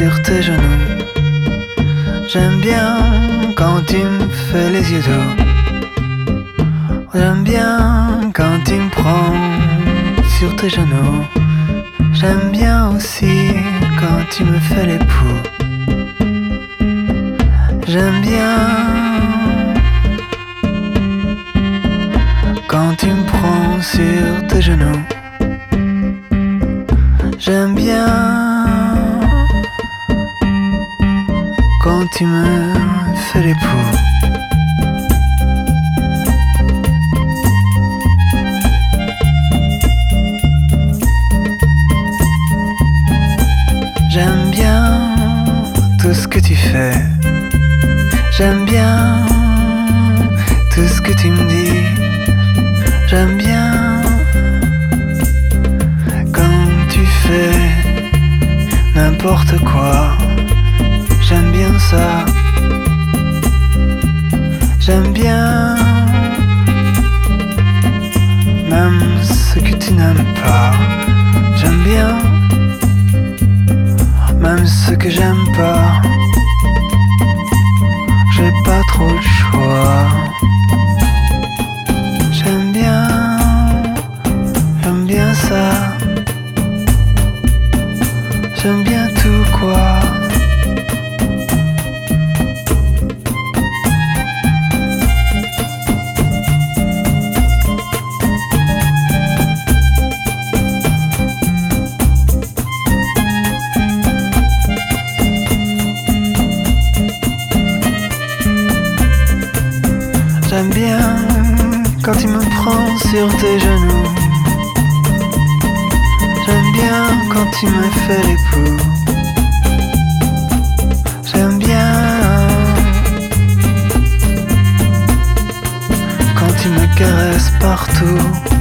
sur tes genoux. J'aime bien quand tu me fais les yeux doux. J'aime bien quand tu me prends sur tes genoux. J'aime bien aussi quand tu me fais les poux. J'aime bien quand tu me prends sur tes genoux. J'aime bien quand tu me fais les poux. J'aime bien tout ce que tu fais. J'aime bien tout ce que tu me dis. J'aime bien quand tu fais n'importe quoi. J'aime bien ça. J'aime bien même ce que tu n'aimes pas. J'aime bien même ce que j'aime pas. J'ai pas trop le choix. J'aime bien ça. J'aime bien tout quoi. J'aime bien quand tu me prends sur tes genoux. J'aime bien quand tu me fais les poux. J'aime bien quand tu me caresses partout.